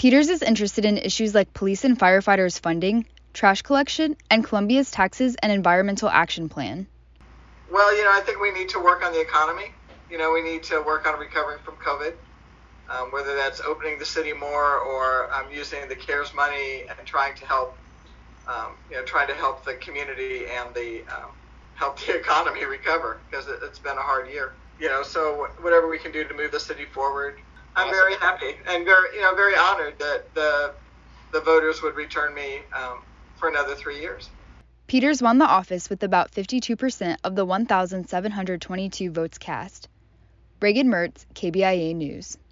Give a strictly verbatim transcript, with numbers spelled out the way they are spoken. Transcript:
Peters is interested in issues like police and firefighters funding, trash collection, and Columbia's taxes and environmental action plan. Well, you know, I think we need to work on the economy. You know, we need to work on recovering from COVID, um, whether that's opening the city more or um, using the CARES money and trying to help, um, you know, trying to help the community and the um, help the economy recover, because it, it's been a hard year. You know, so whatever we can do to move the city forward, I'm awesome. Very happy and very, you know, very honored that the the voters would return me um, for another three years. Peters won the office with about fifty-two percent of the one thousand seven hundred twenty-two votes cast. Reagan Mertz, K B I A News.